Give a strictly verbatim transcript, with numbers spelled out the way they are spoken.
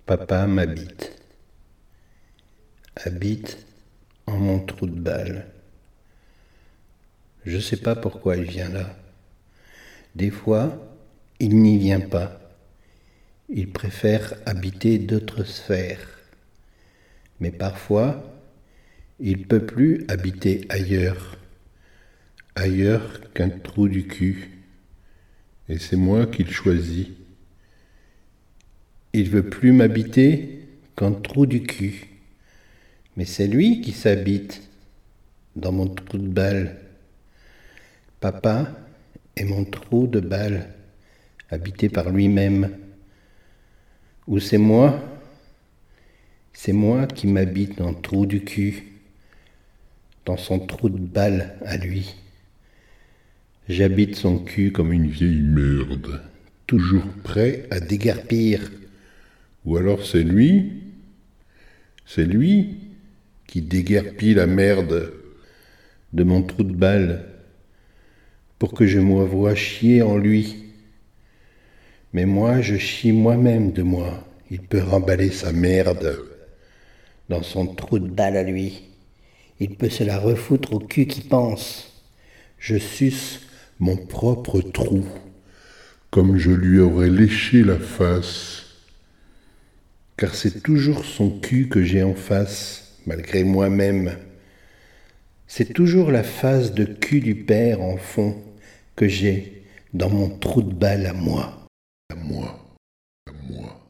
Papa m'habite, habite en mon trou de balle. Je sais pas pourquoi il vient là. Des fois, il n'y vient pas. Il préfère habiter d'autres sphères. Mais parfois, il peut plus habiter ailleurs, ailleurs qu'un trou du cul. Et c'est moi qu'il choisit. Il veut plus m'habiter qu'en trou du cul. Mais c'est lui qui s'habite dans mon trou de balle. Papa est mon trou de balle, habité par lui-même. Ou c'est moi, c'est moi qui m'habite dans le trou du cul, dans son trou de balle à lui. J'habite son cul comme une vieille merde, toujours prêt à déguerpir. Ou alors c'est lui, c'est lui qui déguerpit la merde de mon trou de balle pour que je me voie chier en lui. Mais moi, je chie moi-même de moi. Il peut remballer sa merde dans son trou de balle à lui. Il peut se la refoutre au cul qui pense. Je suce mon propre trou, comme je lui aurais léché la face. Car c'est toujours son cul que j'ai en face, malgré moi-même. C'est toujours la face de cul du père en fond que j'ai dans mon trou de balle à moi. À moi, à moi.